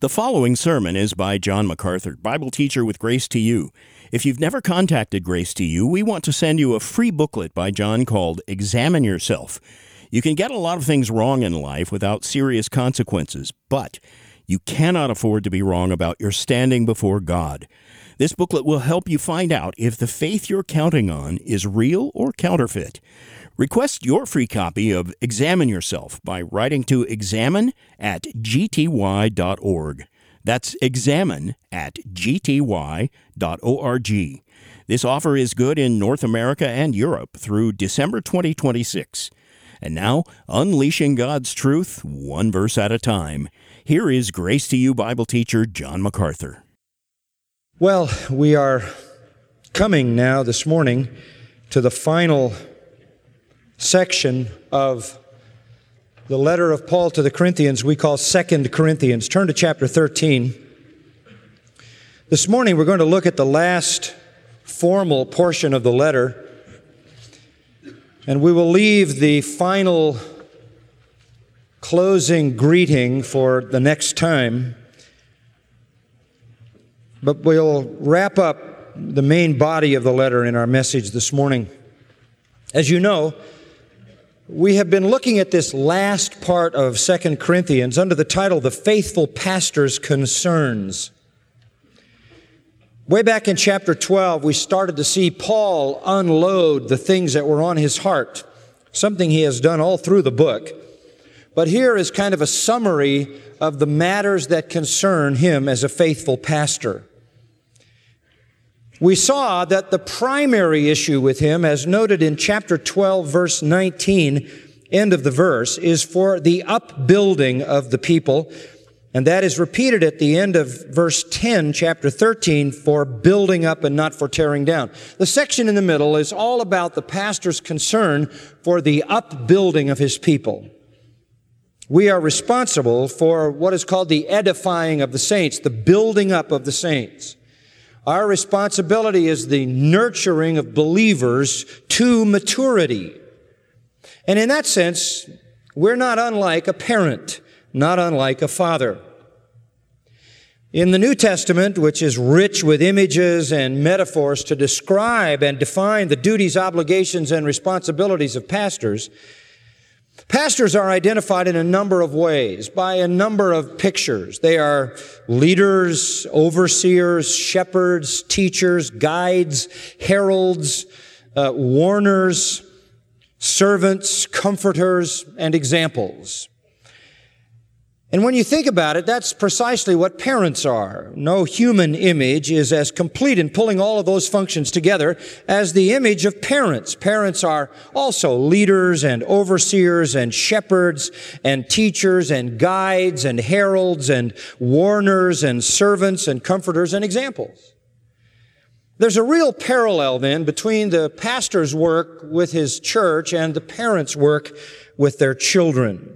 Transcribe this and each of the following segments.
The following sermon is by John MacArthur, Bible teacher with Grace to You. If you've never contacted Grace to You, we want to send you a free booklet by John called Examine Yourself. You can get a lot of things wrong in life without serious consequences, but you cannot afford to be wrong about your standing before God. This booklet will help you find out if the faith you're counting on is real or counterfeit. Request your free copy of Examine Yourself by writing to examine@gty.org. That's examine@gty.org. This offer is good in North America and Europe through December 2026. And now, unleashing God's truth, one verse at a time. Here is Grace to You Bible teacher John MacArthur. Well, we are coming now this morning to the final section of the letter of Paul to the Corinthians we call 2 Corinthians. Turn to chapter 13. This morning we're going to look at the last formal portion of the letter, and we will leave the final closing greeting for the next time, but we'll wrap up the main body of the letter in our message this morning. As you know, we have been looking at this last part of 2 Corinthians under the title, The Faithful Pastor's Concerns. Way back in chapter 12, we started to see Paul unload the things that were on his heart, something he has done all through the book. But here is kind of a summary of the matters that concern him as a faithful pastor. We saw that the primary issue with him, as noted in chapter 12, verse 19, end of the verse, is for the upbuilding of the people. And that is repeated at the end of verse 10, chapter 13, for building up and not for tearing down. The section in the middle is all about the pastor's concern for the upbuilding of his people. We are responsible for what is called the edifying of the saints, the building up of the saints. Our responsibility is the nurturing of believers to maturity. And in that sense, we're not unlike a parent, not unlike a father. In the New Testament, which is rich with images and metaphors to describe and define the duties, obligations, and responsibilities of pastors, pastors are identified in a number of ways, by a number of pictures. They are leaders, overseers, shepherds, teachers, guides, heralds, warners, servants, comforters, and examples. And when you think about it, that's precisely what parents are. No human image is as complete in pulling all of those functions together as the image of parents. Parents are also leaders and overseers and shepherds and teachers and guides and heralds and warners and servants and comforters and examples. There's a real parallel then between the pastor's work with his church and the parents' work with their children.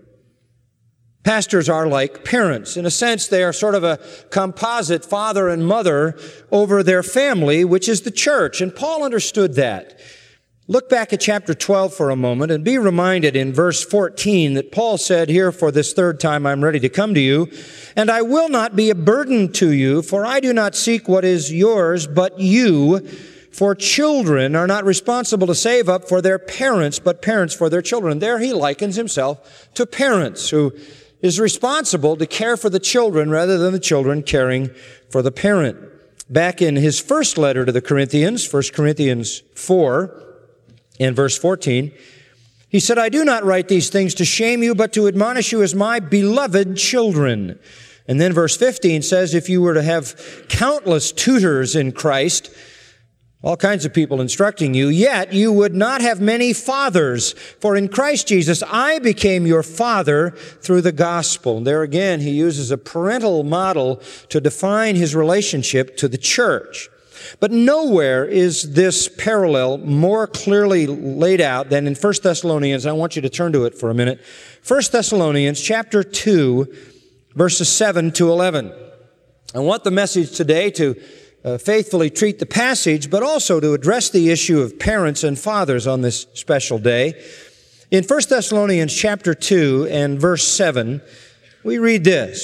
Pastors are like parents. In a sense, they are sort of a composite father and mother over their family, which is the church. And Paul understood that. Look back at chapter 12 for a moment and be reminded in verse 14 that Paul said, "Here for this third time I'm ready to come to you, and I will not be a burden to you, for I do not seek what is yours, but you. For children are not responsible to save up for their parents, but parents for their children." There he likens himself to parents who is responsible to care for the children rather than the children caring for the parent. Back in his first letter to the Corinthians, 1 Corinthians 4 and verse 14, he said, "I do not write these things to shame you, but to admonish you as my beloved children." And then verse 15 says, if you were to have countless tutors in Christ, all kinds of people instructing you, yet you would not have many fathers. For in Christ Jesus, I became your father through the gospel. And there again, he uses a parental model to define his relationship to the church. But nowhere is this parallel more clearly laid out than in 1 Thessalonians. I want you to turn to it for a minute. 1 Thessalonians chapter 2, verses 7 to 11. I want the message today to faithfully treat the passage, but also to address the issue of parents and fathers on this special day. In 1 Thessalonians chapter 2 and verse 7, we read this,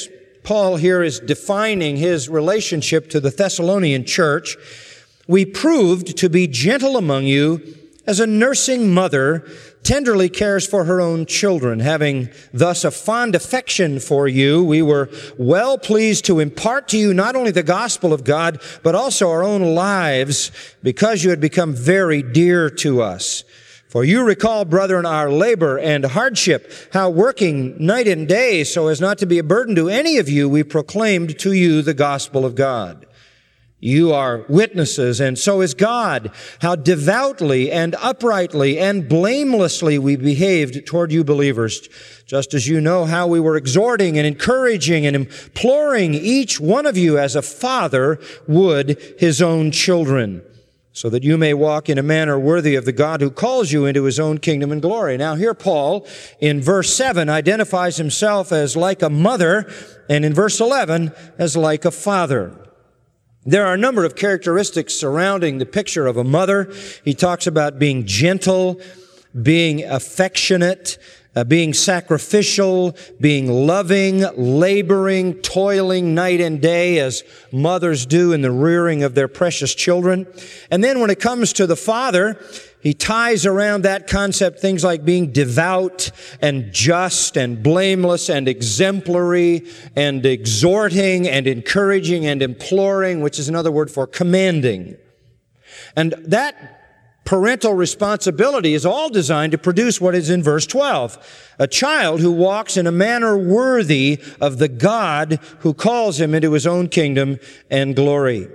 Paul here is defining his relationship to the Thessalonian church. We proved to be gentle among you as a nursing mother tenderly cares for her own children. Having thus a fond affection for you, we were well pleased to impart to you not only the gospel of God, but also our own lives, because you had become very dear to us. For you recall, brethren, our labor and hardship, how working night and day so as not to be a burden to any of you, we proclaimed to you the gospel of God. You are witnesses, and so is God, how devoutly and uprightly and blamelessly we behaved toward you believers, just as you know how we were exhorting and encouraging and imploring each one of you as a father would his own children, so that you may walk in a manner worthy of the God who calls you into his own kingdom and glory. Now here Paul, in verse 7, identifies himself as like a mother, and in verse 11, as like a father. There are a number of characteristics surrounding the picture of a mother. He talks about being gentle, being affectionate, being sacrificial, being loving, laboring, toiling night and day as mothers do in the rearing of their precious children. And then when it comes to the father, he ties around that concept things like being devout and just and blameless and exemplary and exhorting and encouraging and imploring, which is another word for commanding. And that parental responsibility is all designed to produce what is in verse 12, a child who walks in a manner worthy of the God who calls him into his own kingdom and glory.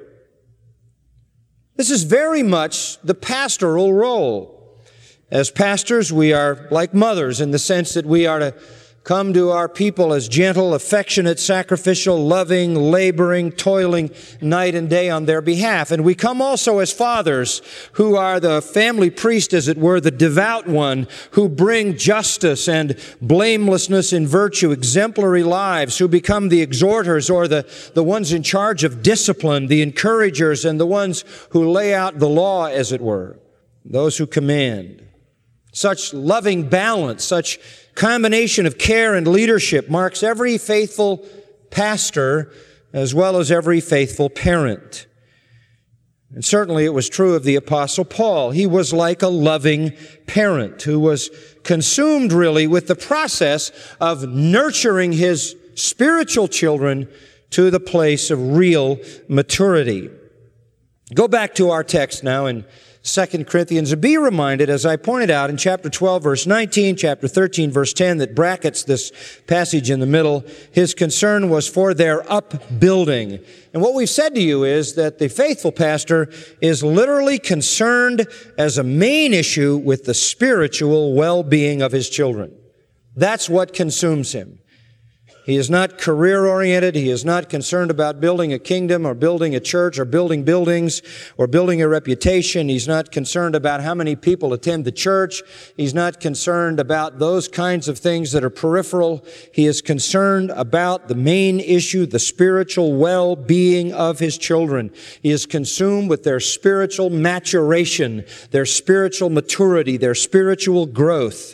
This is very much the pastoral role. As pastors, we are like mothers in the sense that we are to come to our people as gentle, affectionate, sacrificial, loving, laboring, toiling night and day on their behalf. And we come also as fathers who are the family priest, as it were, the devout one, who bring justice and blamelessness in virtue, exemplary lives, who become the exhorters or the ones in charge of discipline, the encouragers, and the ones who lay out the law, as it were, those who command. Such loving balance, such combination of care and leadership marks every faithful pastor as well as every faithful parent. And certainly it was true of the Apostle Paul. He was like a loving parent who was consumed really with the process of nurturing his spiritual children to the place of real maturity. Go back to our text now in 2 Corinthians, and be reminded, as I pointed out in chapter 12, verse 19, chapter 13, verse 10, that brackets this passage in the middle, his concern was for their upbuilding. And what we've said to you is that the faithful pastor is literally concerned as a main issue with the spiritual well-being of his children. That's what consumes him. He is not career-oriented. He is not concerned about building a kingdom or building a church or building buildings or building a reputation. He's not concerned about how many people attend the church. He's not concerned about those kinds of things that are peripheral. He is concerned about the main issue, the spiritual well-being of his children. He is consumed with their spiritual maturation, their spiritual maturity, their spiritual growth.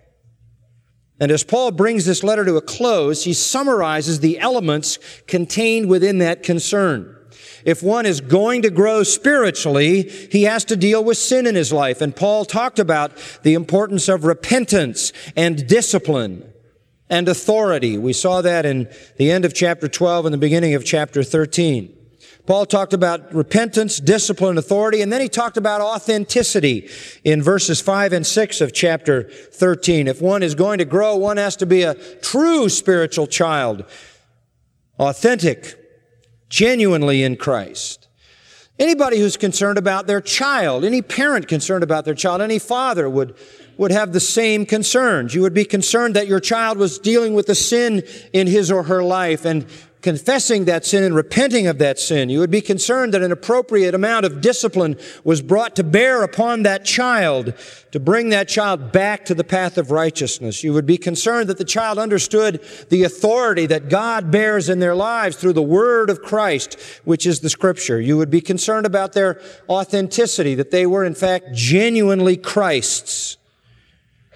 And as Paul brings this letter to a close, he summarizes the elements contained within that concern. If one is going to grow spiritually, he has to deal with sin in his life. And Paul talked about the importance of repentance and discipline and authority. We saw that in the end of chapter 12 and the beginning of chapter 13. Paul talked about repentance, discipline, authority, and then he talked about authenticity in verses 5 and 6 of chapter 13. If one is going to grow, one has to be a true spiritual child, authentic, genuinely in Christ. Anybody who's concerned about their child, any parent concerned about their child, any father would have the same concerns. You would be concerned that your child was dealing with a sin in his or her life and confessing that sin and repenting of that sin. You would be concerned that an appropriate amount of discipline was brought to bear upon that child to bring that child back to the path of righteousness. You would be concerned that the child understood the authority that God bears in their lives through the Word of Christ, which is the Scripture. You would be concerned about their authenticity, that they were in fact genuinely Christ's.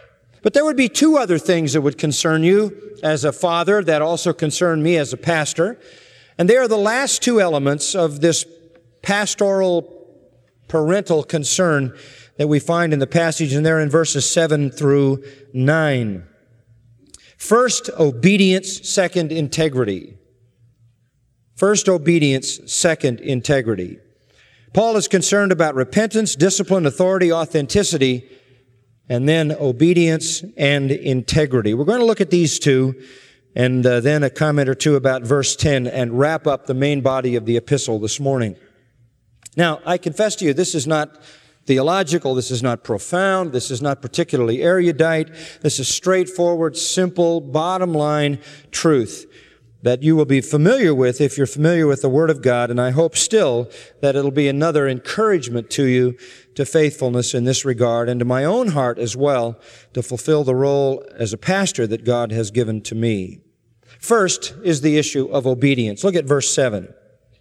But there would be two other things that would concern you as a father that also concern me as a pastor. And they are the last two elements of this pastoral parental concern that we find in the passage, and they're in verses 7 through 9. First, obedience. Second, integrity. First, obedience. Second, integrity. Paul is concerned about repentance, discipline, authority, authenticity, and then obedience and integrity. We're going to look at these two, and then a comment or two about verse 10, and wrap up the main body of the epistle this morning. Now, I confess to you, this is not theological, this is not profound, this is not particularly erudite. This is straightforward, simple, bottom line truth that you will be familiar with if you're familiar with the Word of God, and I hope still that it'll be another encouragement to you to faithfulness in this regard, and to my own heart as well, to fulfill the role as a pastor that God has given to me. First is the issue of obedience. Look at verse 7.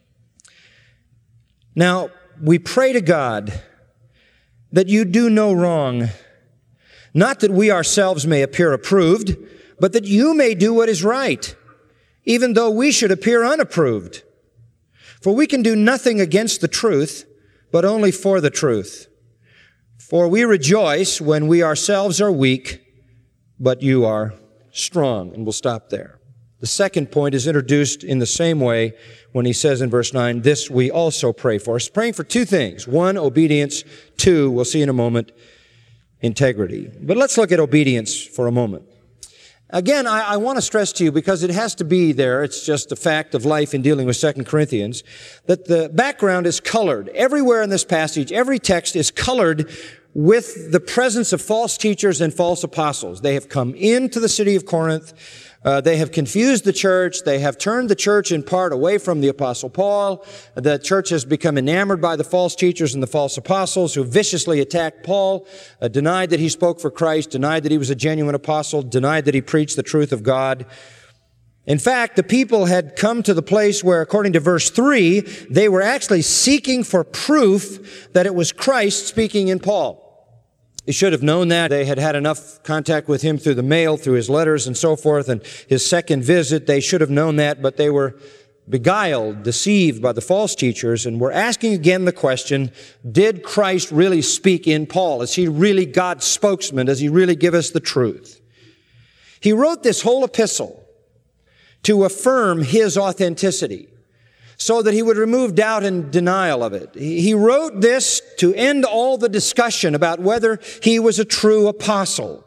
Now, we pray to God that you do no wrong, not that we ourselves may appear approved, but that you may do what is right, even though we should appear unapproved. For we can do nothing against the truth, but only for the truth. For we rejoice when we ourselves are weak, but you are strong. And we'll stop there. The second point is introduced in the same way when he says in verse 9, this we also pray for. He's praying for two things. One, obedience. Two, we'll see in a moment, integrity. But let's look at obedience for a moment. Again, I want to stress to you, because it has to be there, it's just a fact of life in dealing with 2 Corinthians, that the background is colored. Everywhere in this passage, every text is colored with the presence of false teachers and false apostles. They have come into the city of Corinth. They have confused the church. They have turned the church in part away from the Apostle Paul. The church has become enamored by the false teachers and the false apostles who viciously attacked Paul, denied that he spoke for Christ, denied that he was a genuine apostle, denied that he preached the truth of God. In fact, the people had come to the place where, according to verse 3, they were actually seeking for proof that it was Christ speaking in Paul. They should have known that. They had had enough contact with him through the mail, through his letters and so forth, and his second visit. They should have known that, but they were beguiled, deceived by the false teachers, and were asking again the question, did Christ really speak in Paul? Is he really God's spokesman? Does he really give us the truth? He wrote this whole epistle to affirm his authenticity, so that he would remove doubt and denial of it. He wrote this to end all the discussion about whether he was a true apostle.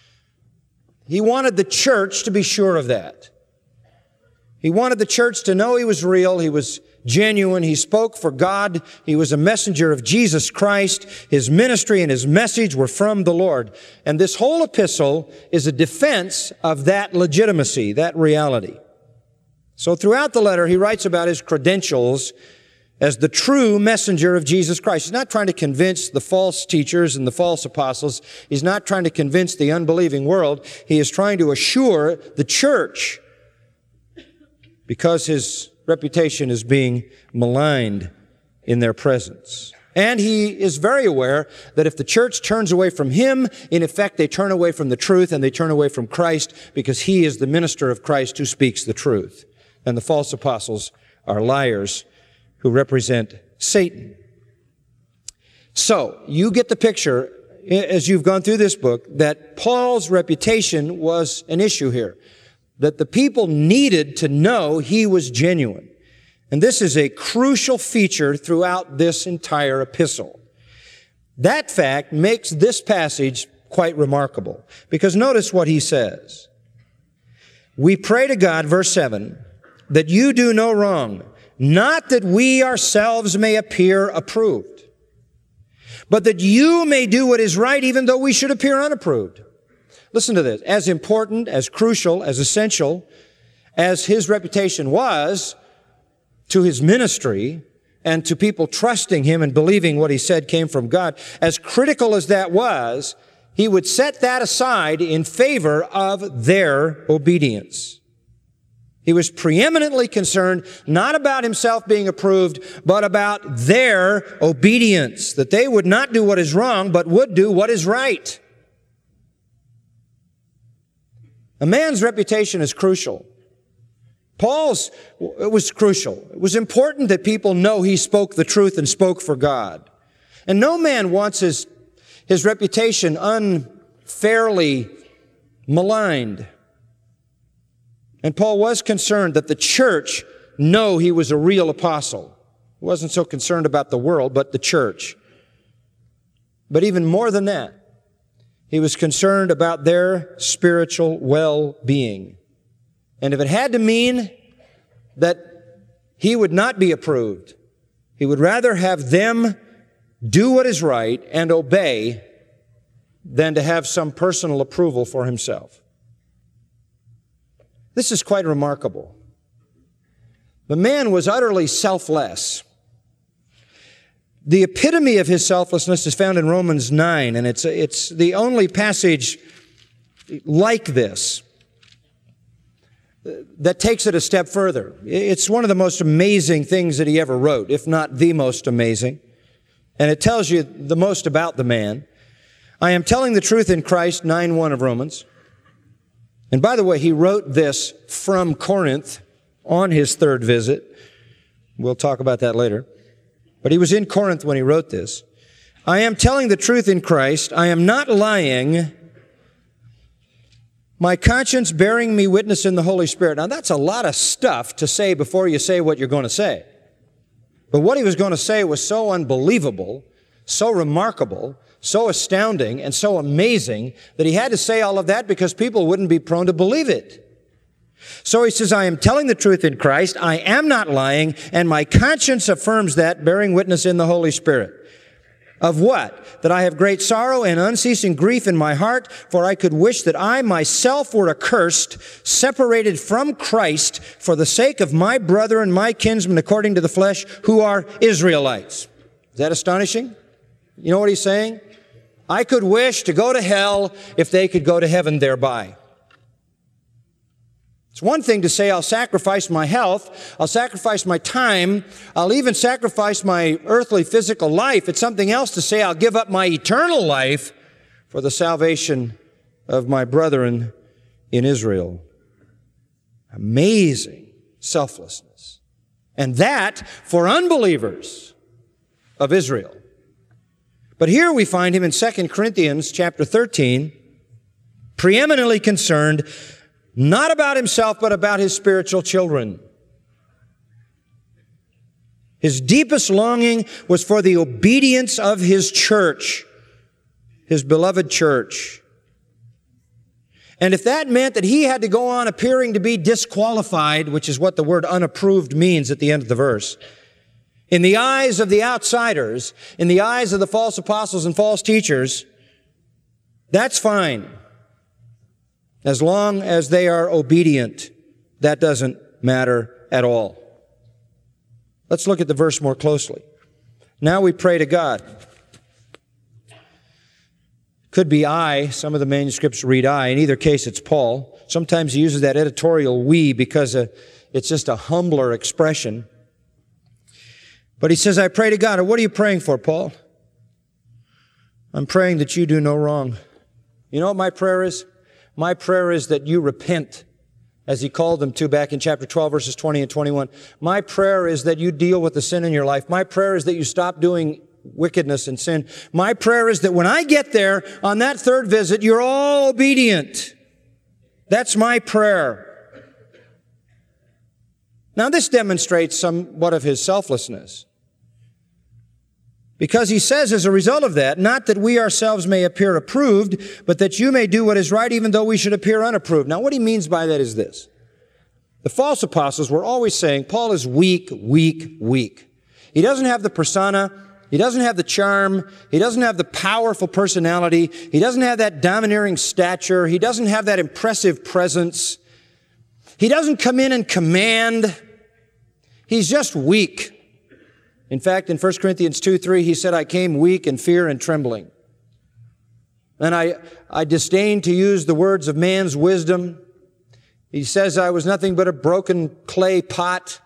He wanted the church to be sure of that. He wanted the church to know he was real, he was genuine, he spoke for God, he was a messenger of Jesus Christ, his ministry and his message were from the Lord. And this whole epistle is a defense of that legitimacy, that reality. So throughout the letter, he writes about his credentials as the true messenger of Jesus Christ. He's not trying to convince the false teachers and the false apostles. He's not trying to convince the unbelieving world. He is trying to assure the church, because his reputation is being maligned in their presence. And he is very aware that if the church turns away from him, in effect, they turn away from the truth and they turn away from Christ, because he is the minister of Christ who speaks the truth. And the false apostles are liars who represent Satan. So, you get the picture, as you've gone through this book, that Paul's reputation was an issue here. That the people needed to know he was genuine. And this is a crucial feature throughout this entire epistle. That fact makes this passage quite remarkable. Because notice what he says. We pray to God, verse 7, that you do no wrong, not that we ourselves may appear approved, but that you may do what is right, even though we should appear unapproved. Listen to this. As important, as crucial, as essential as his reputation was to his ministry and to people trusting him and believing what he said came from God, as critical as that was, he would set that aside in favor of their obedience. He was preeminently concerned not about himself being approved, but about their obedience, that they would not do what is wrong, but would do what is right. A man's reputation is crucial. Paul's, it was crucial. It was important that people know he spoke the truth and spoke for God. And no man wants his reputation unfairly maligned. And Paul was concerned that the church know he was a real apostle. He wasn't so concerned about the world, but the church. But even more than that, he was concerned about their spiritual well-being. And if it had to mean that he would not be approved, he would rather have them do what is right and obey than to have some personal approval for himself. This is quite remarkable. The man was utterly selfless. The epitome of his selflessness is found in Romans 9, and it's the only passage like this that takes it a step further. It's one of the most amazing things that he ever wrote, if not the most amazing. And it tells you the most about the man. I am telling the truth in Christ, 9:1 of Romans. And by the way, he wrote this from Corinth on his third visit. We'll talk about that later. But he was in Corinth when he wrote this. I am telling the truth in Christ. I am not lying. My conscience bearing me witness in the Holy Spirit. Now that's a lot of stuff to say before you say what you're going to say. But what he was going to say was so unbelievable, so remarkable, so astounding, and so amazing that he had to say all of that because people wouldn't be prone to believe it. So he says, I am telling the truth in Christ, I am not lying, and my conscience affirms that, bearing witness in the Holy Spirit. Of what? That I have great sorrow and unceasing grief in my heart, for I could wish that I myself were accursed, separated from Christ, for the sake of my brother and my kinsmen according to the flesh, who are Israelites. Is that astonishing? You know what he's saying? I could wish to go to hell if they could go to heaven thereby. It's one thing to say, I'll sacrifice my health, I'll sacrifice my time, I'll even sacrifice my earthly physical life. It's something else to say, I'll give up my eternal life for the salvation of my brethren in Israel. Amazing selflessness. And that for unbelievers of Israel. But here we find him in 2 Corinthians chapter 13, preeminently concerned not about himself, but about his spiritual children. His deepest longing was for the obedience of his church, his beloved church. And if that meant that he had to go on appearing to be disqualified, which is what the word unapproved means at the end of the verse, in the eyes of the outsiders, in the eyes of the false apostles and false teachers, that's fine. As long as they are obedient, that doesn't matter at all. Let's look at the verse more closely. Now we pray to God. Could be I. Some of the manuscripts read I. In either case, it's Paul. Sometimes he uses that editorial we because it's just a humbler expression. But he says, I pray to God. What are you praying for, Paul? I'm praying that you do no wrong. You know what my prayer is? My prayer is that you repent, as he called them to back in chapter 12, verses 20 and 21. My prayer is that you deal with the sin in your life. My prayer is that you stop doing wickedness and sin. My prayer is that when I get there on that third visit, you're all obedient. That's my prayer. Now, this demonstrates somewhat of his selflessness. Because he says as a result of that, not that we ourselves may appear approved, but that you may do what is right even though we should appear unapproved. Now what he means by that is this. The false apostles were always saying, Paul is weak, weak, weak. He doesn't have the persona. He doesn't have the charm. He doesn't have the powerful personality. He doesn't have that domineering stature. He doesn't have that impressive presence. He doesn't come in and command. He's just weak. In fact, in 1 Corinthians 2:3, he said, I came weak in fear and trembling. And I disdain to use the words of man's wisdom. He says I was nothing but a broken clay pot.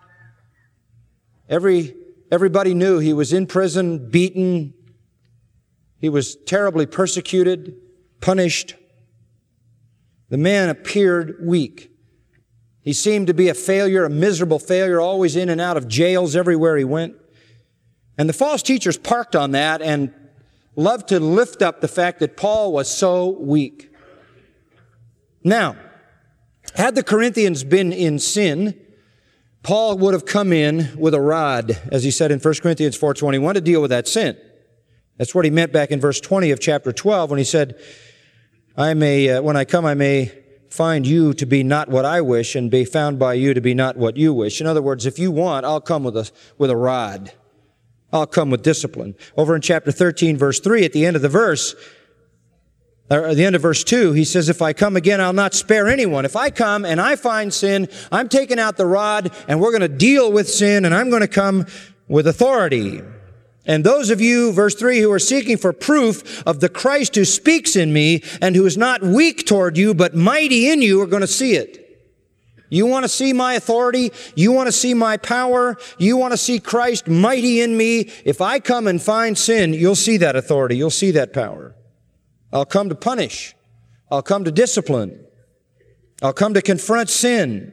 Everybody knew he was in prison, beaten. He was terribly persecuted, punished. The man appeared weak. He seemed to be a failure, a miserable failure, always in and out of jails everywhere he went. And the false teachers parked on that and loved to lift up the fact that Paul was so weak. Now, had the Corinthians been in sin, Paul would have come in with a rod, as he said in 1 Corinthians 4:21, to deal with that sin. That's what he meant back in verse 20 of chapter 12 when he said, when I come, I may find you to be not what I wish and be found by you to be not what you wish. In other words, if you want, I'll come with a rod. I'll come with discipline. Over in chapter 13, verse 3, at the end of the verse, or at the end of verse 2, he says, if I come again, I'll not spare anyone. If I come and I find sin, I'm taking out the rod and we're going to deal with sin and I'm going to come with authority. And those of you, verse 3, who are seeking for proof of the Christ who speaks in me and who is not weak toward you but mighty in you are going to see it. You want to see my authority? You want to see my power? You want to see Christ mighty in me? If I come and find sin, you'll see that authority. You'll see that power. I'll come to punish. I'll come to discipline. I'll come to confront sin.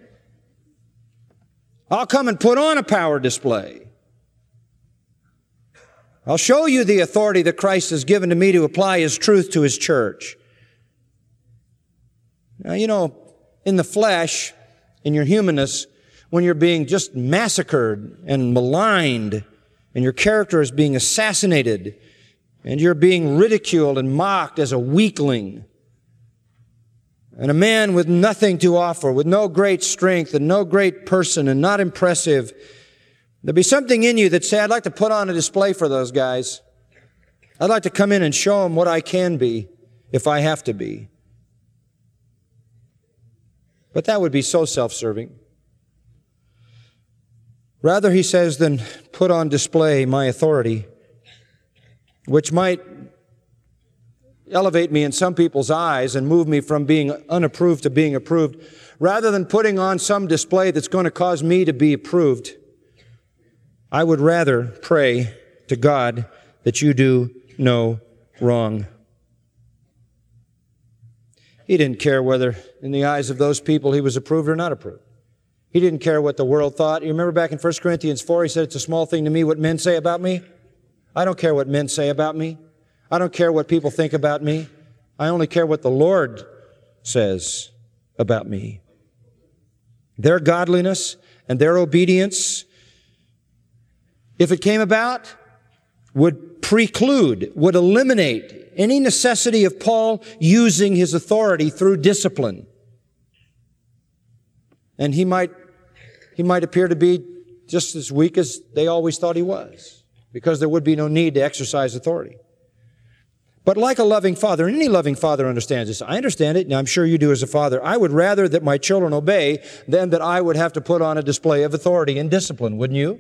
I'll come and put on a power display. I'll show you the authority that Christ has given to me to apply His truth to His church. Now, in the flesh, in your humanness, when you're being just massacred and maligned, and your character is being assassinated, and you're being ridiculed and mocked as a weakling, and a man with nothing to offer, with no great strength and no great person and not impressive, there'll be something in you that say, I'd like to put on a display for those guys. I'd like to come in and show them what I can be if I have to be. But that would be so self-serving. Rather, he says, than put on display my authority, which might elevate me in some people's eyes and move me from being unapproved to being approved, rather than putting on some display that's going to cause me to be approved, I would rather pray to God that you do no wrong. He didn't care whether in the eyes of those people he was approved or not approved. He didn't care what the world thought. You remember back in 1 Corinthians 4, he said, it's a small thing to me what men say about me. I don't care what men say about me. I don't care what people think about me. I only care what the Lord says about me. Their godliness and their obedience, if it came about, would preclude, would eliminate any necessity of Paul using his authority through discipline. And he might appear to be just as weak as they always thought he was, because there would be no need to exercise authority. But like a loving father, and any loving father understands this, I understand it, and I'm sure you do as a father, I would rather that my children obey than that I would have to put on a display of authority and discipline, wouldn't you?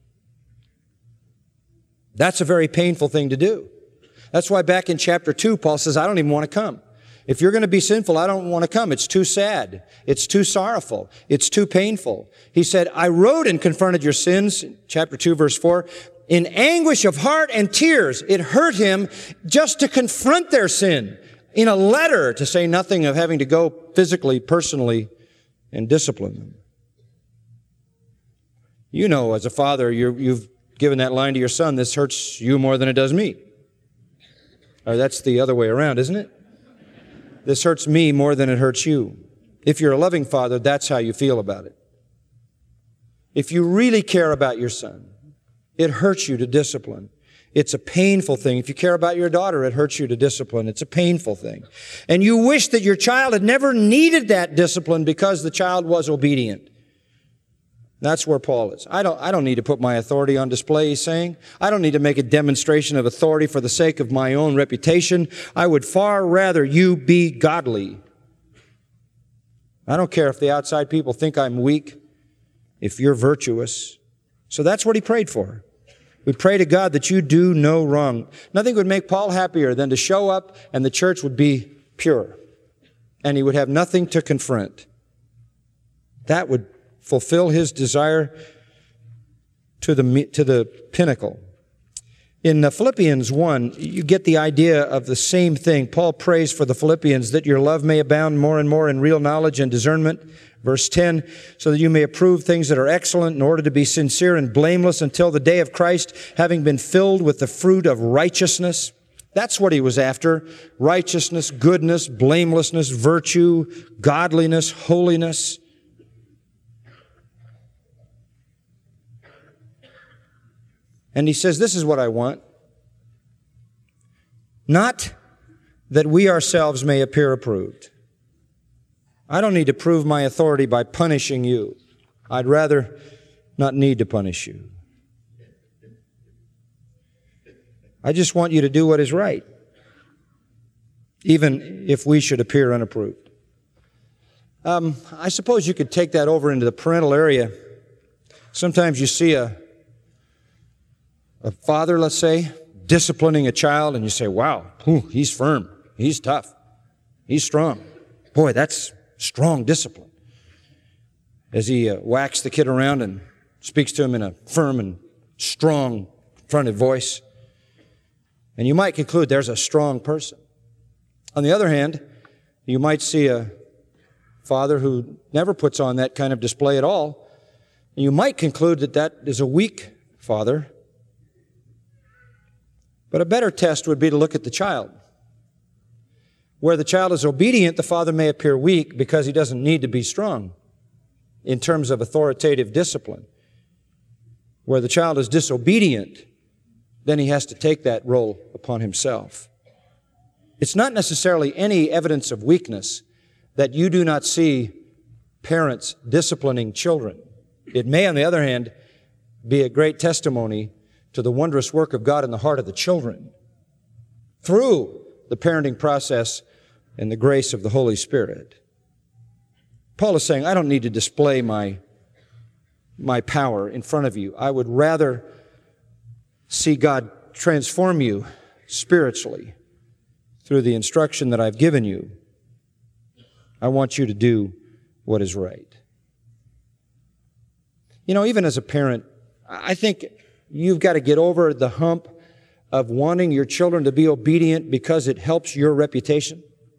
That's a very painful thing to do. That's why back in chapter 2, Paul says, I don't even want to come. If you're going to be sinful, I don't want to come. It's too sad. It's too sorrowful. It's too painful. He said, I wrote and confronted your sins, chapter 2, verse 4, in anguish of heart and tears. It hurt him just to confront their sin in a letter, to say nothing of having to go physically, personally, and discipline them. You know, as a father, you've given that line to your son, this hurts you more than it does me. Or that's the other way around, isn't it? This hurts me more than it hurts you. If you're a loving father, that's how you feel about it. If you really care about your son, it hurts you to discipline. It's a painful thing. If you care about your daughter, it hurts you to discipline. It's a painful thing. And you wish that your child had never needed that discipline because the child was obedient. That's where Paul is. I don't need to put my authority on display, he's saying. I don't need to make a demonstration of authority for the sake of my own reputation. I would far rather you be godly. I don't care if the outside people think I'm weak, if you're virtuous. So that's what he prayed for. We pray to God that you do no wrong. Nothing would make Paul happier than to show up and the church would be pure. And he would have nothing to confront. That would fulfill his desire to the pinnacle. In Philippians 1, you get the idea of the same thing. Paul prays for the Philippians that your love may abound more and more in real knowledge and discernment. Verse 10, so that you may approve things that are excellent in order to be sincere and blameless until the day of Christ, having been filled with the fruit of righteousness. That's what he was after. Righteousness, goodness, blamelessness, virtue, godliness, holiness. And he says, this is what I want. Not that we ourselves may appear approved. I don't need to prove my authority by punishing you. I'd rather not need to punish you. I just want you to do what is right, even if we should appear unapproved. I suppose you could take that over into the parental area. Sometimes you see a father, let's say, disciplining a child, and you say, wow, he's firm, he's tough, he's strong. Boy, that's strong discipline. As he whacks the kid around and speaks to him in a firm and strong fronted voice. And you might conclude there's a strong person. On the other hand, you might see a father who never puts on that kind of display at all. And you might conclude that that is a weak father. But a better test would be to look at the child. Where the child is obedient, the father may appear weak because he doesn't need to be strong in terms of authoritative discipline. Where the child is disobedient, then he has to take that role upon himself. It's not necessarily any evidence of weakness that you do not see parents disciplining children. It may, on the other hand, be a great testimony to the wondrous work of God in the heart of the children through the parenting process and the grace of the Holy Spirit. Paul is saying, I don't need to display my power in front of you. I would rather see God transform you spiritually through the instruction that I've given you. I want you to do what is right. You know, even as a parent, I think you've got to get over the hump of wanting your children to be obedient because it helps your reputation.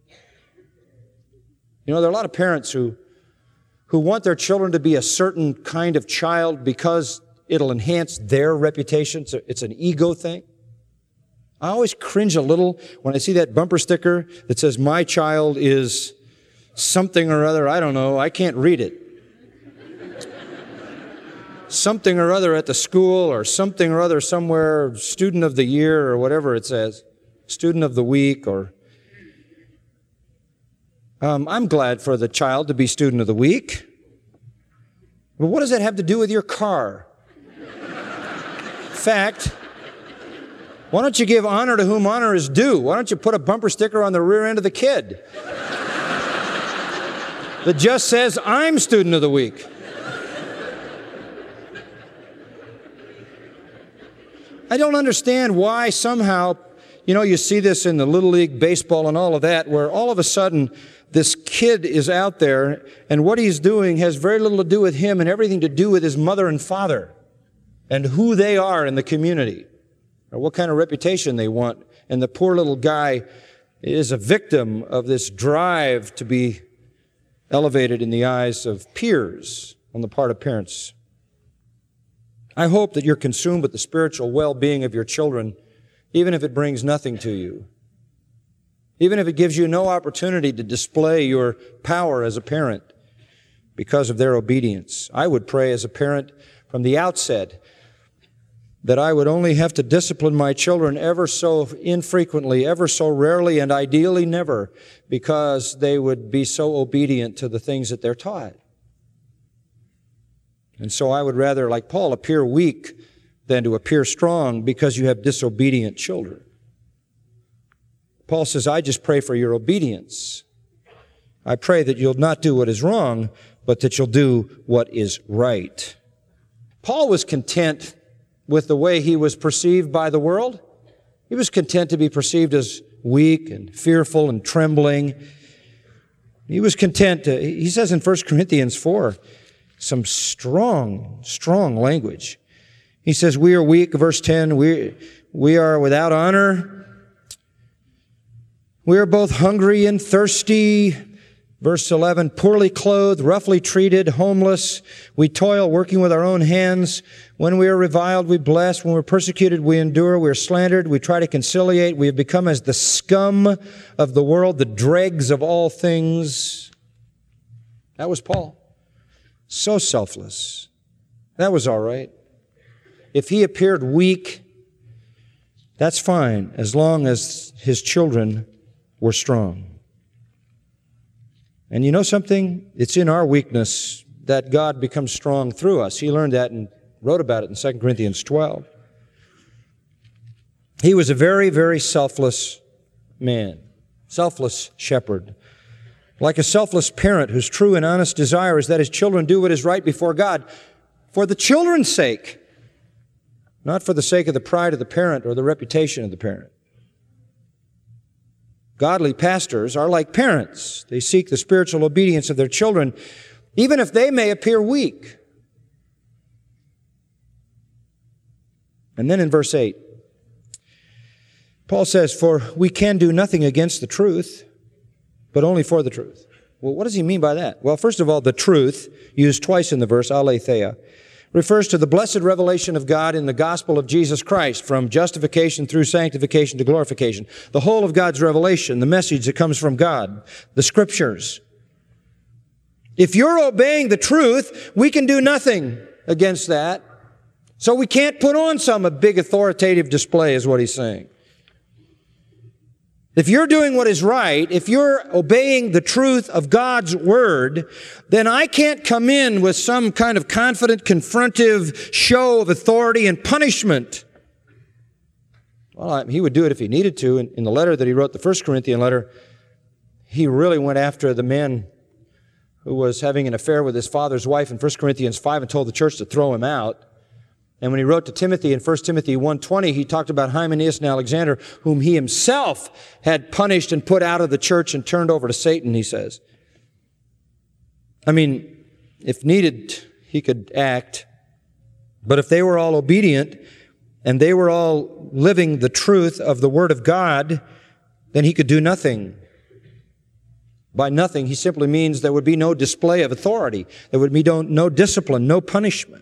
You know, there are a lot of parents who want their children to be a certain kind of child because it'll enhance their reputation. It's an ego thing. I always cringe a little when I see that bumper sticker that says, my child is something or other. I don't know. I can't read it. Something or other at the school or something or other somewhere, student of the year or whatever it says, student of the week or... I'm glad for the child to be student of the week. But what does that have to do with your car? In fact, why don't you give honor to whom honor is due? Why don't you put a bumper sticker on the rear end of the kid that just says, I'm student of the week? I don't understand why somehow, you know, you see this in the Little League baseball and all of that, where all of a sudden this kid is out there and what he's doing has very little to do with him and everything to do with his mother and father and who they are in the community or what kind of reputation they want. And the poor little guy is a victim of this drive to be elevated in the eyes of peers on the part of parents. I hope that you're consumed with the spiritual well-being of your children, even if it brings nothing to you. Even if it gives you no opportunity to display your power as a parent because of their obedience. I would pray as a parent from the outset that I would only have to discipline my children ever so infrequently, ever so rarely, and ideally never, because they would be so obedient to the things that they're taught. And so I would rather, like Paul, appear weak than to appear strong because you have disobedient children. Paul says, I just pray for your obedience. I pray that you'll not do what is wrong, but that you'll do what is right. Paul was content with the way he was perceived by the world. He was content to be perceived as weak and fearful and trembling. He was content to, he says in 1 Corinthians 4, some strong language. He says, we are weak, verse 10, we are without honor. We are both hungry and thirsty. Verse 11, poorly clothed, roughly treated, homeless. We toil, working with our own hands. When we are reviled, we bless. When we're persecuted, we endure. We are slandered. We try to conciliate. We have become as the scum of the world, the dregs of all things. That was Paul. So selfless. That was all right. If he appeared weak, that's fine, as long as his children were strong. And you know something? It's in our weakness that God becomes strong through us. He learned that and wrote about it in 2 Corinthians 12. He was a very, very selfless man, selfless shepherd. Like a selfless parent whose true and honest desire is that his children do what is right before God for the children's sake, not for the sake of the pride of the parent or the reputation of the parent. Godly pastors are like parents. They seek the spiritual obedience of their children, even if they may appear weak. And then in verse 8, Paul says, for we can do nothing against the truth, but only for the truth. Well, what does he mean by that? Well, first of all, the truth, used twice in the verse, aletheia, refers to the blessed revelation of God in the gospel of Jesus Christ, from justification through sanctification to glorification. The whole of God's revelation, the message that comes from God, the Scriptures. If you're obeying the truth, we can do nothing against that. So we can't put on a big authoritative display, is what he's saying. If you're doing what is right, if you're obeying the truth of God's Word, then I can't come in with some kind of confident, confrontive show of authority and punishment. Well, he would do it if he needed to. In the letter that he wrote, the 1 Corinthian letter, he really went after the man who was having an affair with his father's wife in 1 Corinthians 5 and told the church to throw him out. And when he wrote to Timothy in 1 Timothy 1:20, he talked about Hymenaeus and Alexander, whom he himself had punished and put out of the church and turned over to Satan, he says. I mean, if needed, he could act. But if they were all obedient and they were all living the truth of the Word of God, then he could do nothing. By nothing, he simply means there would be no display of authority. There would be no discipline, no punishment.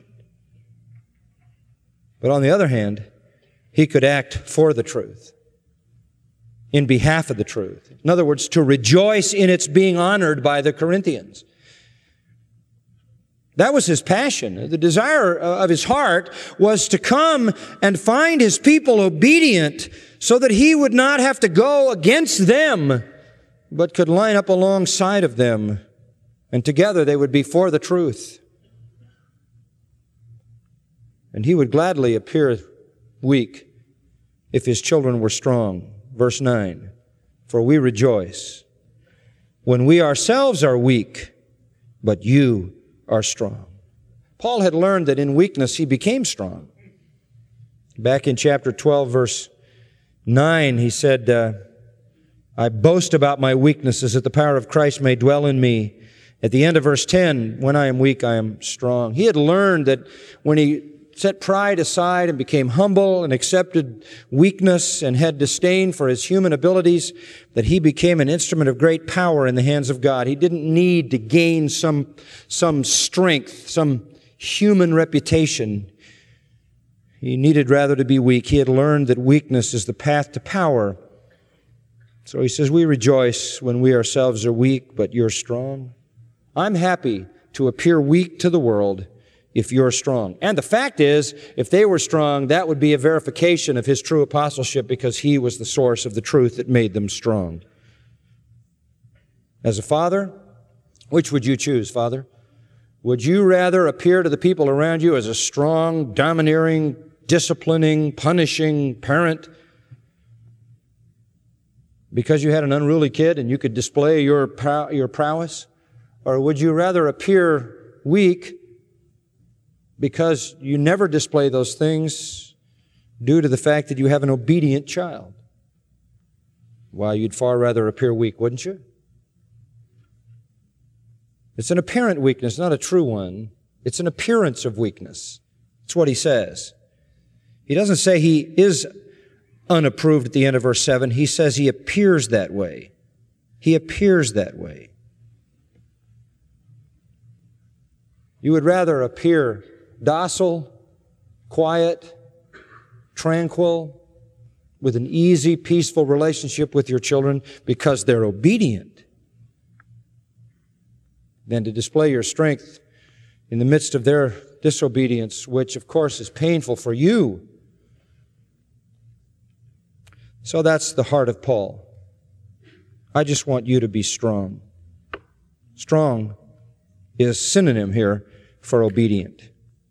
But on the other hand, he could act for the truth, in behalf of the truth. In other words, to rejoice in its being honored by the Corinthians. That was his passion. The desire of his heart was to come and find his people obedient so that he would not have to go against them, but could line up alongside of them, and together they would be for the truth. And he would gladly appear weak if his children were strong. Verse 9, for we rejoice when we ourselves are weak, but you are strong. Paul had learned that in weakness he became strong. Back in chapter 12, verse 9, he said, I boast about my weaknesses that the power of Christ may dwell in me. At the end of verse 10, when I am weak, I am strong. He had learned that when he set pride aside and became humble and accepted weakness and had disdain for his human abilities, that he became an instrument of great power in the hands of God. He didn't need to gain some strength, some human reputation. He needed rather to be weak. He had learned that weakness is the path to power. So he says, we rejoice when we ourselves are weak, but you're strong. I'm happy to appear weak to the world if you're strong. And the fact is, if they were strong, that would be a verification of his true apostleship, because he was the source of the truth that made them strong. As a father, which would you choose, Father? Would you rather appear to the people around you as a strong, domineering, disciplining, punishing parent because you had an unruly kid and you could display your prowess? Or would you rather appear weak because you never display those things due to the fact that you have an obedient child? Why, you'd far rather appear weak, wouldn't you? It's an apparent weakness, not a true one. It's an appearance of weakness. That's what he says. He doesn't say he is unapproved at the end of verse 7. He says he appears that way. He appears that way. You would rather appear docile, quiet, tranquil, with an easy, peaceful relationship with your children because they're obedient, than to display your strength in the midst of their disobedience, which of course is painful for you. So that's the heart of Paul. I just want you to be strong. Strong is synonym here for obedient.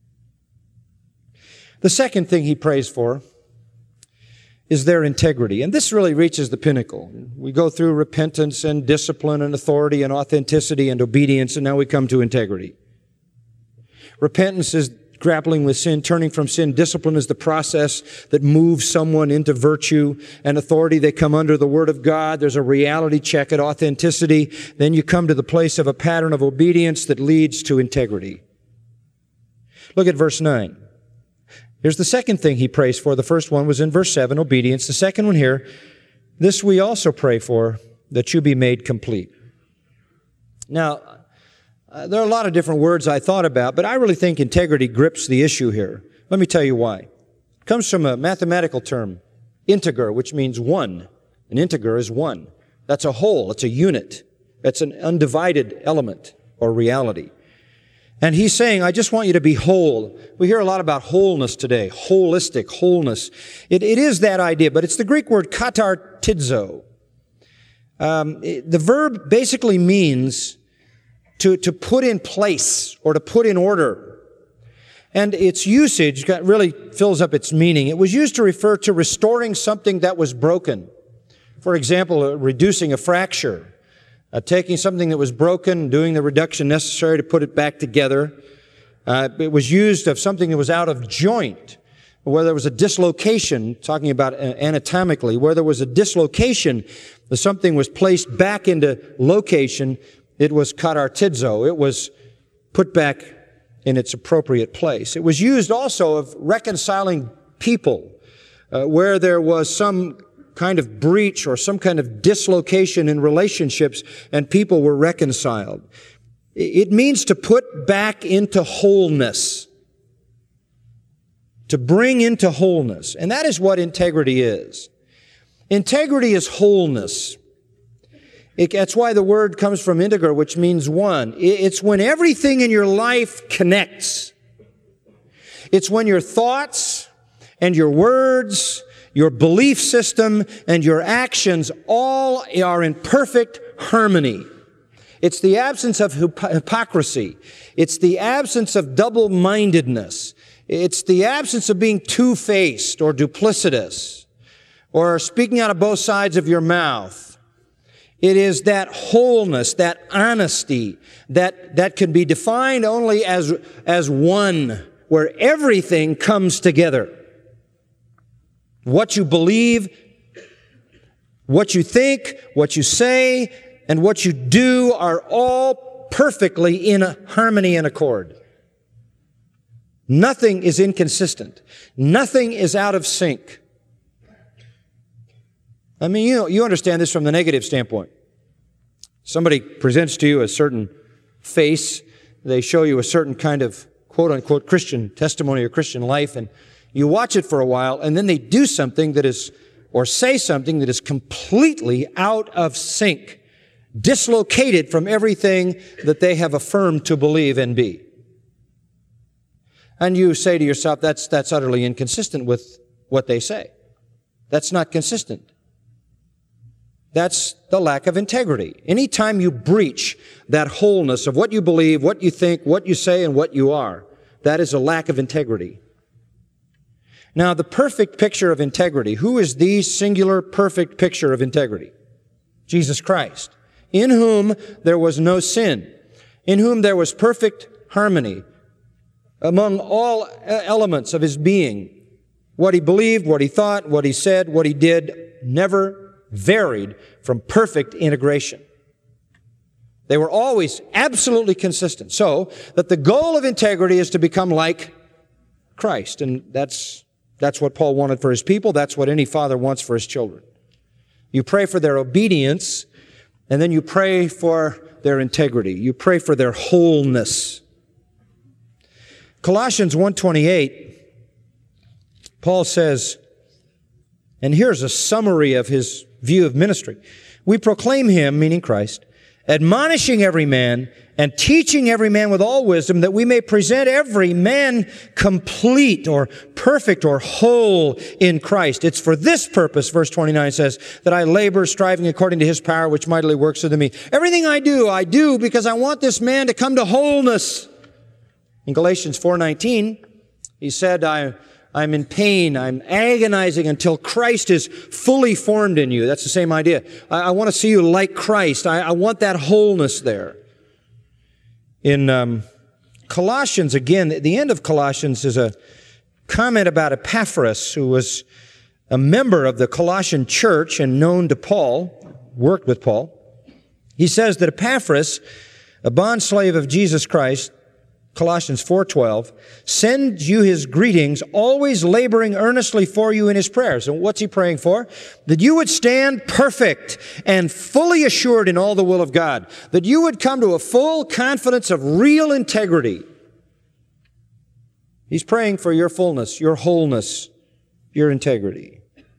The second thing he prays for is their integrity. And this really reaches the pinnacle. We go through repentance and discipline and authority and authenticity and obedience, and now we come to integrity. Repentance is grappling with sin, turning from sin. Discipline is the process that moves someone into virtue and authority. They come under the Word of God. There's a reality check at authenticity. Then you come to the place of a pattern of obedience that leads to integrity. Look at verse 9. Here's the second thing he prays for. The first one was in verse 7, obedience. The second one here, this we also pray for, that you be made complete. Now, there are a lot of different words I thought about, but I really think integrity grips the issue here. Let me tell you why. It comes from a mathematical term, integer, which means one. An integer is one. That's a whole. It's a unit. It's an undivided element or reality. And he's saying, I just want you to be whole. We hear a lot about wholeness today, holistic, wholeness. It is that idea, but it's the Greek word katartizo. The verb basically means to put in place or to put in order. And its usage really fills up its meaning. It was used to refer to restoring something that was broken. For example, reducing a fracture. Taking something that was broken, doing the reduction necessary to put it back together. It was used of something that was out of joint, where there was a dislocation, talking about anatomically, where there was a dislocation, something was placed back into location, it was katartizo. It was put back in its appropriate place. It was used also of reconciling people, where there was some kind of breach or some kind of dislocation in relationships and people were reconciled. It means to put back into wholeness. To bring into wholeness. And that is what integrity is. Integrity is wholeness. That's why the word comes from integer, which means one. It's when everything in your life connects. It's when your thoughts and your words, your belief system, and your actions all are in perfect harmony. It's the absence of hypocrisy. It's the absence of double-mindedness. It's the absence of being two-faced or duplicitous or speaking out of both sides of your mouth. It is that wholeness, that honesty that can be defined only as one, where everything comes together. What you believe, what you think, what you say, and what you do are all perfectly in harmony and accord. Nothing is inconsistent. Nothing is out of sync. I mean, you understand this from the negative standpoint. Somebody presents to you a certain face. They show you a certain kind of quote-unquote Christian testimony or Christian life, and you watch it for a while, and then they do something that is, or say something that is completely out of sync, dislocated from everything that they have affirmed to believe and be. And you say to yourself, that's utterly inconsistent with what they say. That's not consistent. That's the lack of integrity. Anytime you breach that wholeness of what you believe, what you think, what you say, and what you are, that is a lack of integrity. Now, the perfect picture of integrity, who is the singular perfect picture of integrity? Jesus Christ, in whom there was no sin, in whom there was perfect harmony among all elements of his being. What he believed, what he thought, what he said, what he did, never varied from perfect integration. They were always absolutely consistent. So that the goal of integrity is to become like Christ. And that's That's what Paul wanted for his people. That's what any father wants for his children. You pray for their obedience, and then you pray for their integrity. You pray for their wholeness. Colossians 1:28, Paul says, and here's a summary of his view of ministry. We proclaim him, meaning Christ, admonishing every man and teaching every man with all wisdom, that we may present every man complete or perfect or whole in Christ. It's for this purpose, verse 29 says, that I labor, striving according to his power, which mightily works within me. Everything I do because I want this man to come to wholeness. In Galatians 4:19, he said, I'm in pain, I'm agonizing until Christ is fully formed in you. That's the same idea. I want to see you like Christ. I want that wholeness there. In Colossians, again, at the end of Colossians is a comment about Epaphras, who was a member of the Colossian church and known to Paul, worked with Paul. He says that Epaphras, a bondslave of Jesus Christ, Colossians 4:12, sends you his greetings, always laboring earnestly for you in his prayers. And what's he praying for? That you would stand perfect and fully assured in all the will of God. That you would come to a full confidence of real integrity. He's praying for your fullness, your wholeness, your integrity.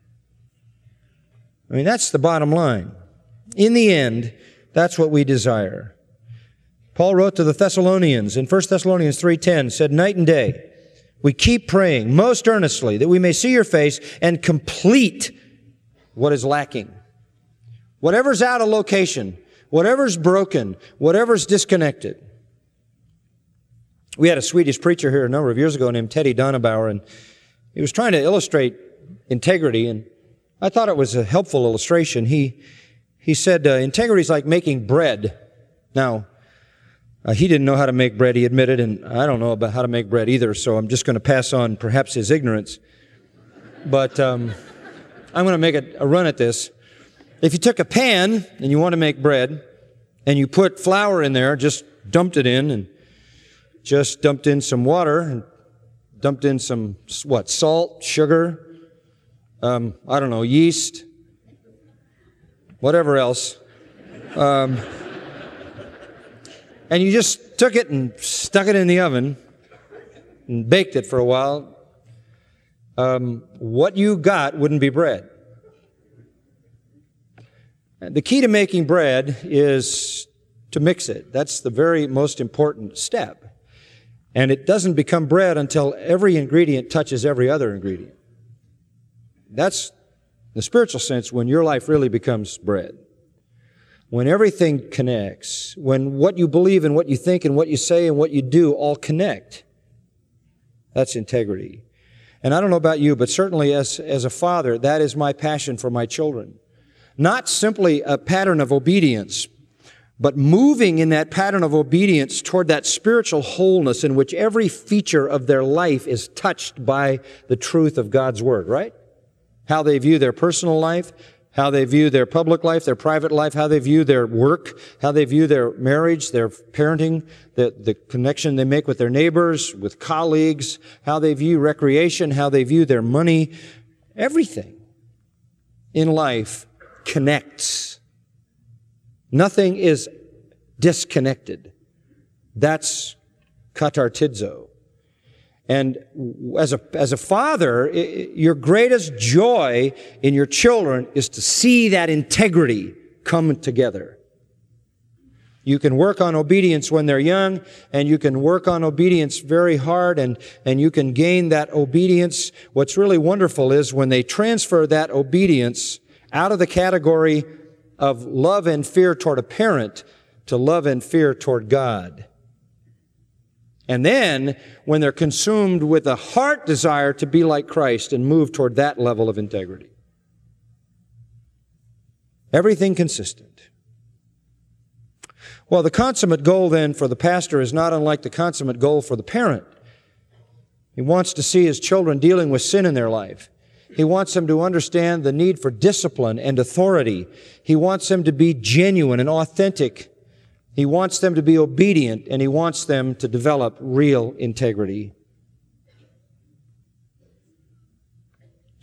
I mean, that's the bottom line. In the end, that's what we desire. Paul wrote to the Thessalonians in 1 Thessalonians 3:10, said, night and day, we keep praying most earnestly that we may see your face and complete what is lacking. Whatever's out of location, whatever's broken, whatever's disconnected. We had a Swedish preacher here a number of years ago named Teddy Donabauer, and he was trying to illustrate integrity, and I thought it was a helpful illustration. He said, integrity is like making bread. Now, he didn't know how to make bread, he admitted, and I don't know about how to make bread either, so I'm just going to pass on perhaps his ignorance. But I'm going to make a run at this. If you took a pan and you want to make bread, and you put flour in there, just dumped it in, and just dumped in some water, and dumped in some, salt, sugar, yeast, whatever else. And you just took it and stuck it in the oven and baked it for a while, what you got wouldn't be bread. The key to making bread is to mix it. That's the very most important step. And it doesn't become bread until every ingredient touches every other ingredient. That's, in the spiritual sense, when your life really becomes bread. When everything connects, when what you believe and what you think and what you say and what you do all connect, that's integrity. And I don't know about you, but certainly as a father, that is my passion for my children. Not simply a pattern of obedience, but moving in that pattern of obedience toward that spiritual wholeness in which every feature of their life is touched by the truth of God's Word, right? How they view their personal life, how they view their public life, their private life, how they view their work, how they view their marriage, their parenting, the connection they make with their neighbors, with colleagues, how they view recreation, how they view their money. Everything in life connects. Nothing is disconnected. That's katartizo. And as a father, your greatest joy in your children is to see that integrity come together. You can work on obedience when they're young, and you can work on obedience very hard, and you can gain that obedience. What's really wonderful is when they transfer that obedience out of the category of love and fear toward a parent to love and fear toward God. And then, when they're consumed with a heart desire to be like Christ and move toward that level of integrity. Everything consistent. Well, the consummate goal then for the pastor is not unlike the consummate goal for the parent. He wants to see his children dealing with sin in their life. He wants them to understand the need for discipline and authority. He wants them to be genuine and authentic. He wants them to be obedient, and he wants them to develop real integrity.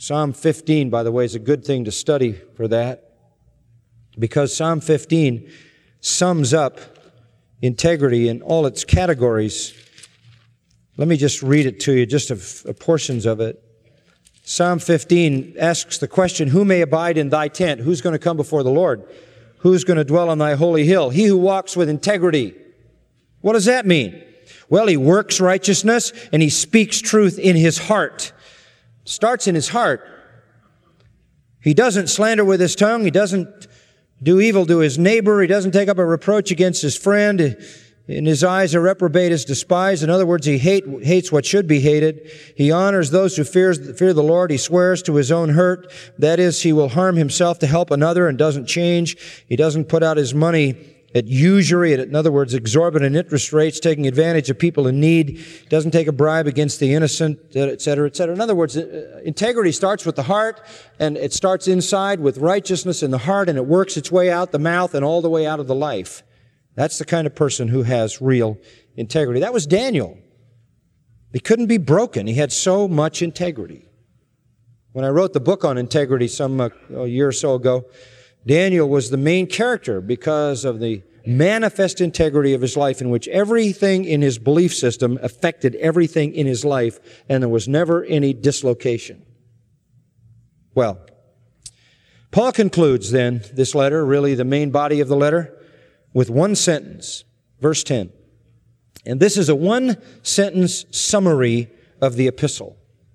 Psalm 15, by the way, is a good thing to study for that, because Psalm 15 sums up integrity in all its categories. Let me just read it to you, just portions of it. Psalm 15 asks the question, who may abide in thy tent? Who's going to come before the Lord? Who's going to dwell on thy holy hill? He who walks with integrity. What does that mean? Well, he works righteousness and he speaks truth in his heart. Starts in his heart. He doesn't slander with his tongue. He doesn't do evil to his neighbor. He doesn't take up a reproach against his friend. In his eyes, a reprobate is despised. In other words, he hates what should be hated. He honors those who fear the Lord. He swears to his own hurt. That is, he will harm himself to help another and doesn't change. He doesn't put out his money at usury, in other words, exorbitant interest rates, taking advantage of people in need. Doesn't take a bribe against the innocent, etc., etc. In other words, integrity starts with the heart, and it starts inside with righteousness in the heart, and it works its way out the mouth and all the way out of the life. That's the kind of person who has real integrity. That was Daniel. He couldn't be broken. He had so much integrity. When I wrote the book on integrity a year or so ago, Daniel was the main character because of the manifest integrity of his life, in which everything in his belief system affected everything in his life, and there was never any dislocation. Well, Paul concludes then this letter, really the main body of the letter, with one sentence, verse 10. And this is a one-sentence summary of the epistle.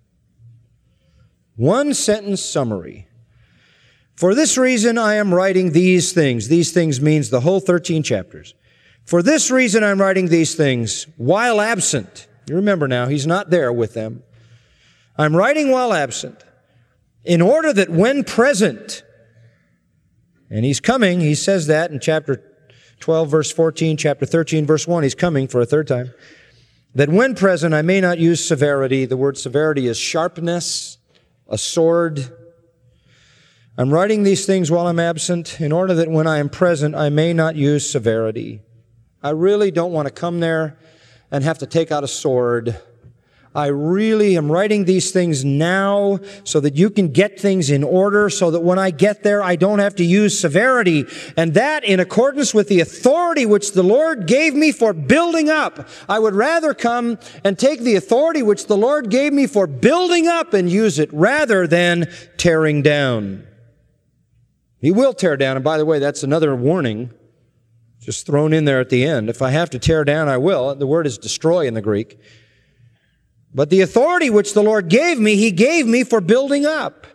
One-sentence summary. For this reason I am writing these things. These things means the whole 13 chapters. For this reason I'm writing these things while absent. You remember now, he's not there with them. I'm writing while absent, in order that when present, and he's coming, he says that in chapter 12, verse 14, chapter 13, verse 1, he's coming for a third time, that when present I may not use severity. The word severity is sharpness, a sword. I'm writing these things while I'm absent, in order that when I am present, I may not use severity. I really don't want to come there and have to take out a sword. I really am writing these things now so that you can get things in order, so that when I get there, I don't have to use severity. And that in accordance with the authority which the Lord gave me for building up. I would rather come and take the authority which the Lord gave me for building up and use it rather than tearing down. He will tear down. And by the way, that's another warning just thrown in there at the end. If I have to tear down, I will. The word is destroy in the Greek. But the authority which the Lord gave me, He gave me for building up.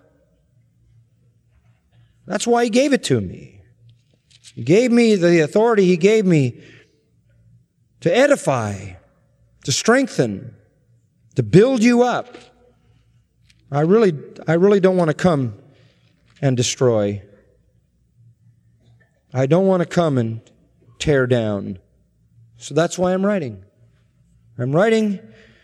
That's why He gave it to me. He gave me the authority He gave me to edify, to strengthen, to build you up. I really don't want to come and destroy. I don't want to come and tear down. So that's why I'm writing. I'm writing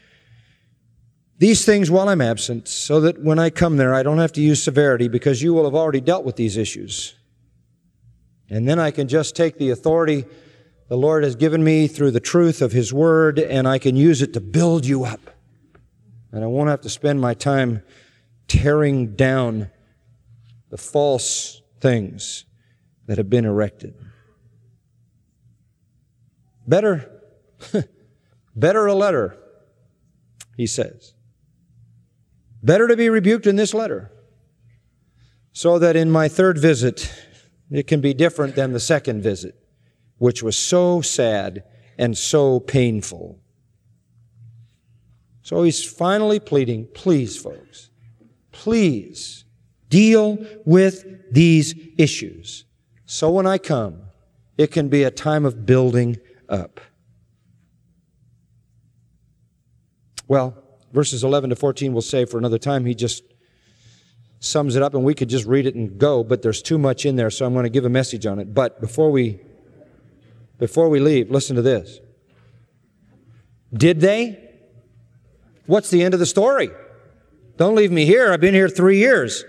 these things while I'm absent, so that when I come there, I don't have to use severity, because you will have already dealt with these issues. And then I can just take the authority the Lord has given me through the truth of His Word, and I can use it to build you up. And I won't have to spend my time tearing down the false things that have been erected. Better a letter, he says. Better to be rebuked in this letter, so that in my third visit, it can be different than the second visit, which was so sad and so painful. So he's finally pleading, please, folks, please deal with these issues. So when I come, it can be a time of building up. Well, verses 11 to 14 we'll save for another time. He just sums it up, and we could just read it and go, but there's too much in there, so I'm going to give a message on it. But before we leave, listen to this. Did they? What's the end of the story? Don't leave me here. I've been here 3 years.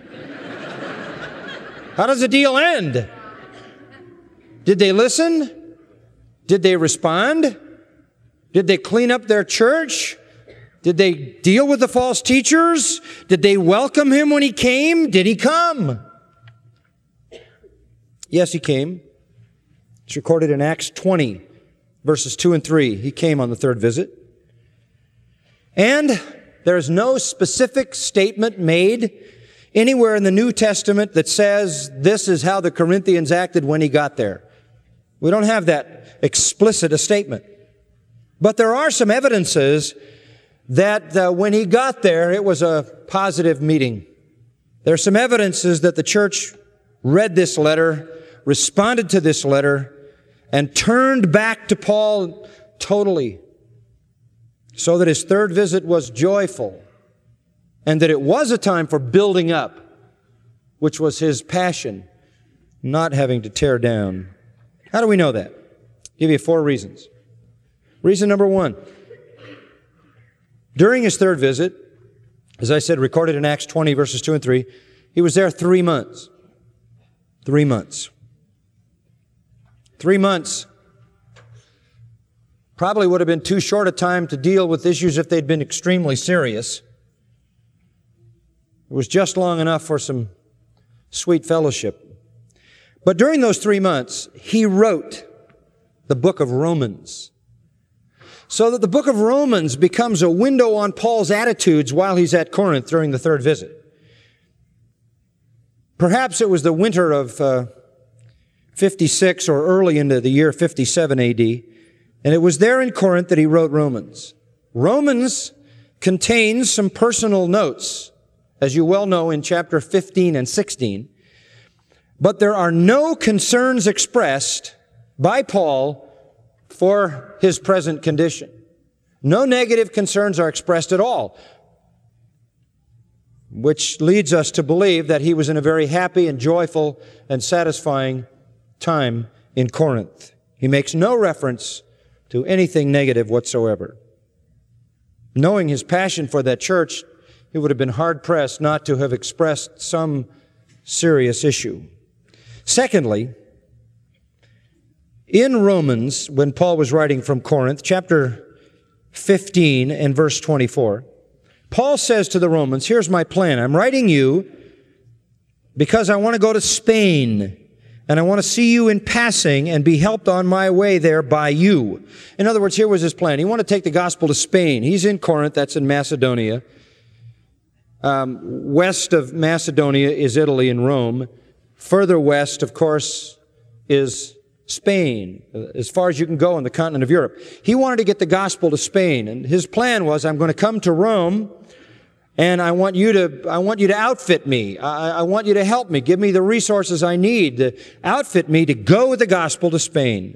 How does the deal end? Did they listen? Did they respond? Did they clean up their church? Did they deal with the false teachers? Did they welcome him when he came? Did he come? Yes, he came. It's recorded in Acts 20, verses 2 and 3. He came on the third visit. And there is no specific statement made anywhere in the New Testament that says this is how the Corinthians acted when he got there. We don't have that explicit a statement. But there are some evidences that when he got there, it was a positive meeting. There are some evidences that the church read this letter, responded to this letter, and turned back to Paul totally, so that his third visit was joyful, and that it was a time for building up, which was his passion, not having to tear down. How do we know that? I'll give you 4 reasons. Reason number 1. During his third visit, as I said, recorded in Acts 20, verses 2 and 3, he was there 3 months. 3 months. 3 months probably would have been too short a time to deal with issues if they'd been extremely serious. It was just long enough for some sweet fellowship. But during those 3 months, he wrote the book of Romans, so that the book of Romans becomes a window on Paul's attitudes while he's at Corinth during the third visit. Perhaps it was the winter of 56 or early into the year 57 AD, and it was there in Corinth that he wrote Romans. Romans contains some personal notes, as you well know, in chapter 15 and 16, but there are no concerns expressed by Paul for his present condition. No negative concerns are expressed at all, which leads us to believe that he was in a very happy and joyful and satisfying time in Corinth. He makes no reference to anything negative whatsoever. Knowing his passion for that church, he would have been hard-pressed not to have expressed some serious issue. Secondly, in Romans, when Paul was writing from Corinth, chapter 15 and verse 24, Paul says to the Romans, here's my plan. I'm writing you because I want to go to Spain, and I want to see you in passing and be helped on my way there by you. In other words, here was his plan. He wanted to take the gospel to Spain. He's in Corinth, that's in Macedonia. West of Macedonia is Italy and Rome. Further west, of course, is Spain, as far as you can go on the continent of Europe. He wanted to get the gospel to Spain, and his plan was, I'm going to come to Rome, and I want you to outfit me. I want you to help me, give me the resources I need to outfit me to go with the gospel to Spain.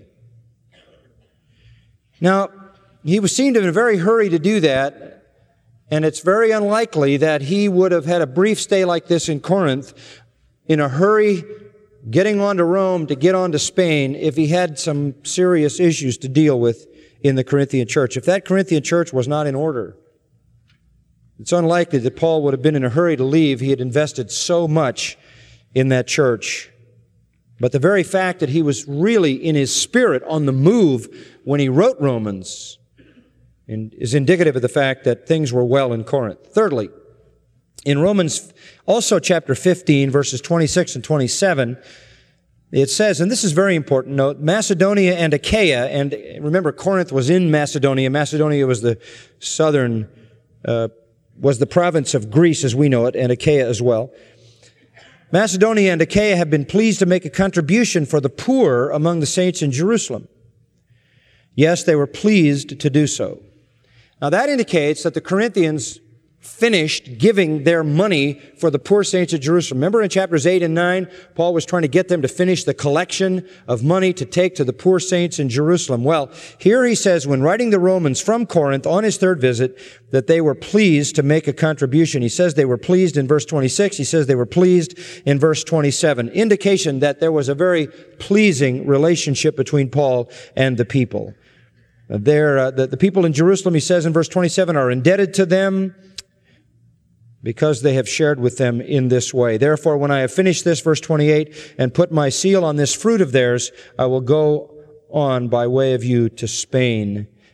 Now, he seemed in a very hurry to do that, and it's very unlikely that he would have had a brief stay like this in Corinth, in a hurry, getting on to Rome to get on to Spain, if he had some serious issues to deal with in the Corinthian church. If that Corinthian church was not in order, it's unlikely that Paul would have been in a hurry to leave. He had invested so much in that church. But the very fact that he was really in his spirit on the move when he wrote Romans is indicative of the fact that things were well in Corinth. Thirdly, in Romans, also chapter 15, verses 26 and 27, it says, and this is very important, note, Macedonia and Achaia, and remember, Corinth was in Macedonia. Macedonia was the southern, was the province of Greece as we know it, and Achaia as well. Macedonia and Achaia have been pleased to make a contribution for the poor among the saints in Jerusalem. Yes, they were pleased to do so. Now that indicates that the Corinthians finished giving their money for the poor saints of Jerusalem. Remember in chapters 8 and 9, Paul was trying to get them to finish the collection of money to take to the poor saints in Jerusalem. Well, here he says, when writing the Romans from Corinth on his third visit, that they were pleased to make a contribution. He says they were pleased in verse 26. He says they were pleased in verse 27. Indication that there was a very pleasing relationship between Paul and the people. The people in Jerusalem, he says in verse 27, are indebted to them because they have shared with them in this way. Therefore, when I have finished this, verse 28, and put my seal on this fruit of theirs, I will go on by way of you to Spain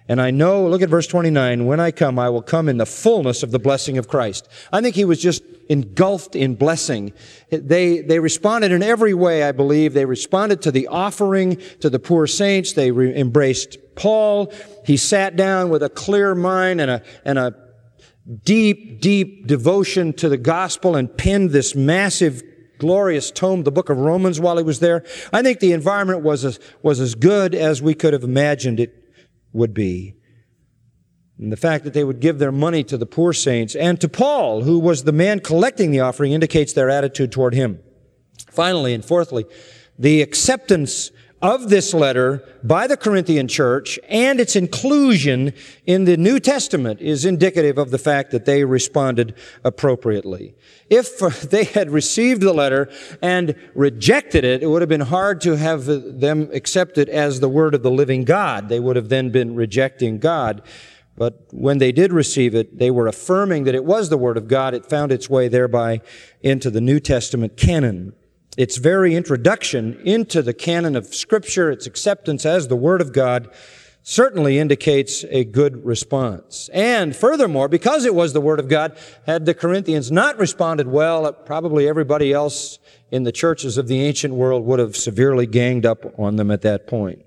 And I know, look at verse 29, when I come, I will come in the fullness of the blessing of Christ. I think he was just engulfed in blessing. They responded in every way, I believe. They responded to the offering to the poor saints. They embraced Paul. He sat down with a clear mind and a deep, deep devotion to the gospel and penned this massive, glorious tome, the book of Romans, while he was there. I think the environment was as good as we could have imagined it would be. And the fact that they would give their money to the poor saints and to Paul, who was the man collecting the offering, indicates their attitude toward him. Finally and fourthly, the acceptance of this letter by the Corinthian church and its inclusion in the New Testament is indicative of the fact that they responded appropriately. If they had received the letter and rejected it, it would have been hard to have them accept it as the word of the living God. They would have then been rejecting God. But when they did receive it, they were affirming that it was the word of God. It found its way thereby into the New Testament canon. Its very introduction into the canon of Scripture, its acceptance as the Word of God, certainly indicates a good response. And furthermore, because it was the Word of God, had the Corinthians not responded well, probably everybody else in the churches of the ancient world would have severely ganged up on them at that point.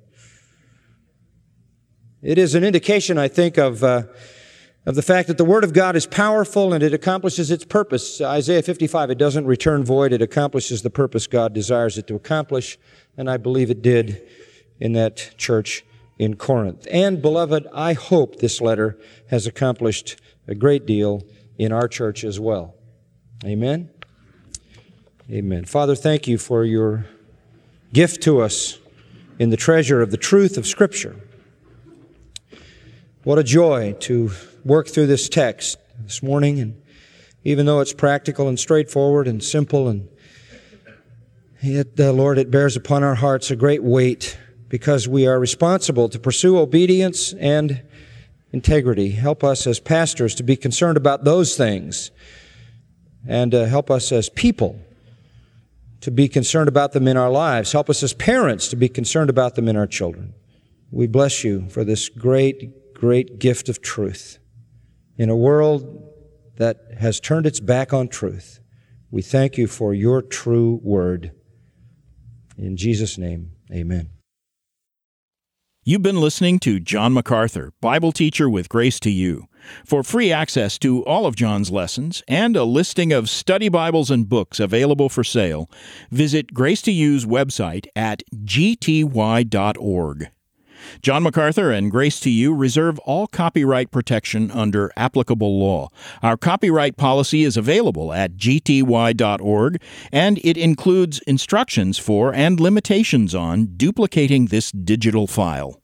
It is an indication, I think, of the fact that the Word of God is powerful and it accomplishes its purpose. Isaiah 55, it doesn't return void. It accomplishes the purpose God desires it to accomplish, and I believe it did in that church in Corinth. And, beloved, I hope this letter has accomplished a great deal in our church as well. Amen? Amen. Father, thank you for your gift to us in the treasure of the truth of Scripture. What a joy to work through this text this morning, and even though it's practical and straightforward and simple, and yet, Lord, it bears upon our hearts a great weight because we are responsible to pursue obedience and integrity. Help us as pastors to be concerned about those things, and help us as people to be concerned about them in our lives. Help us as parents to be concerned about them in our children. We bless you for this great, great gift of truth. In a world that has turned its back on truth, we thank you for your true word. In Jesus' name, amen. You've been listening to John MacArthur, Bible teacher with Grace to You. For free access to all of John's lessons and a listing of study Bibles and books available for sale, visit Grace to You's website at gty.org. John MacArthur and Grace to You reserve all copyright protection under applicable law. Our copyright policy is available at gty.org, and it includes instructions for and limitations on duplicating this digital file.